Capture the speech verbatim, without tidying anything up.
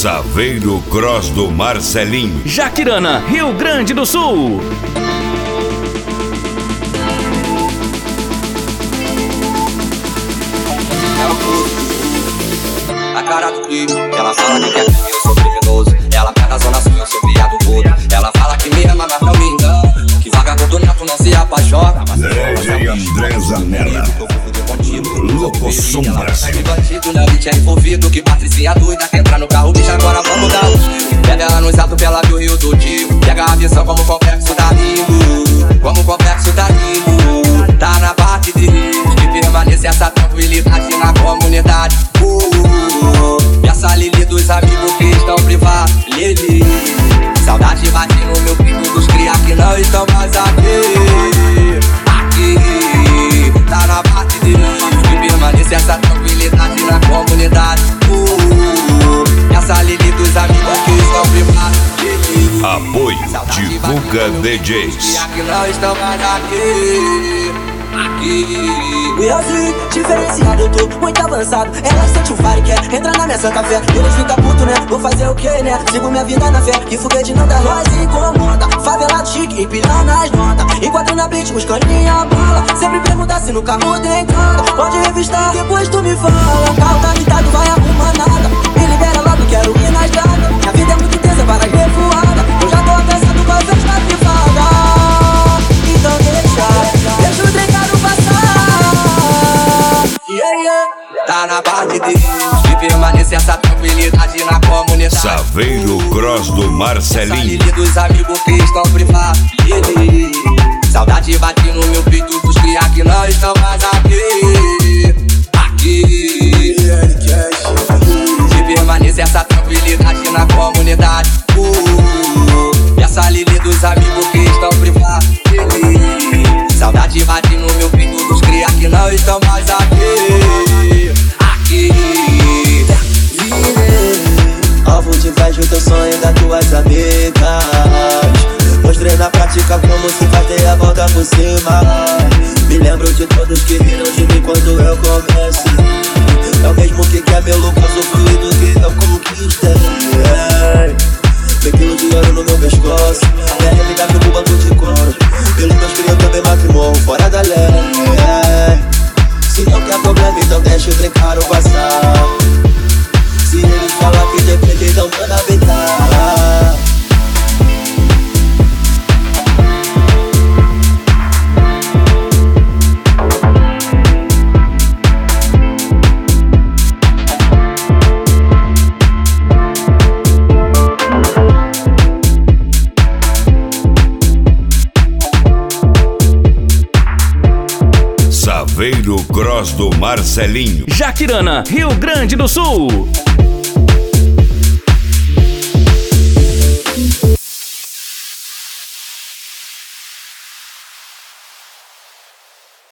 Saveiro Cross do Marcelinho, Jaquirana, Rio Grande do Sul. A cara do clipe, ela fala que quer que eu sou criminoso. Ela pega a zona sul, eu sou criado todo. Ela fala que me ama, mas não me engana. Que vagabundo nato não se apaixona. D J André Zanella, Loco Sombras. Ela pega bandido, na beat é envolvido. Que patricinha doida, que entra no carro, bicho, agora vamos dar o tiro. Pega ela no exato, pela viu o rio do tio. Pega a visão como o complexo da Ringo. Como o complexo da Ringo. Tá na parte de risco, que permanece essa tranquilidade na comunidade. E essa Lili dos amigos que estão privados. Lili, saudade bate no meu pinto dos cria que não estão mais aqui. Aqui, tá na parte de risco, que permanece essa tranquilidade na comunidade. E essa Lili dos amigos que estão privados. Lili, apoio, divulga D Js. que não estão mais aqui. Aqui. E assim, diferenciado, eu tô muito avançado. Ela sente o fire, quer entrar na minha santa fé. Eles ficam puto, né? Vou fazer o que, né? Sigo minha vida na fé, que foguete não dá. Nós incomoda, favelado chique, empilhando as notas. Enquadro na beat, buscando minha bala. Sempre pergunta se no carro tem entrada. Pode revistar, depois tu me fala. Carro tá quitado, vai arrumar nada. Me libera logo, quero ir na estrada. Minha vida é muito intensa, para revoada. Eu já tô avançado com a festa privada. Então deixa, deixa o trecado passar. Yeah, yeah. Tá na parte de Deus, que permanece essa tranquilidade na comunidade. Saveiro Cross do Marcelinho, Essa dos amigos que estão privados. Ele, saudade bate no meu peito dos cria que não estão mais aqui. Aqui, que permanece essa tranquilidade na comunidade. Uh, e essa Lili dos amigos que estão privados. Ele, saudade bate no meu peito dos cria que não estão mais aqui. Aqui, Alvo de inveja, o teu sonho das tuas amigas. Mostrei na prática como se faz, dei a volta por cima. Me lembro de todos que riram de mim quando eu comecei. É o mesmo que quer meu lucro, sou fluido que eu conquistei. Vem quilo de ouro no meu pescoço. Minha realidade foi pro banco de couro. Pelos meus crios também matrimônio, fora da lei. Se não quer problema, então deixa o trem caro passar. Se eles falam que depende, então manda ventar. Saveiro Cross do Marcelinho, Jaquirana, Rio Grande do Sul.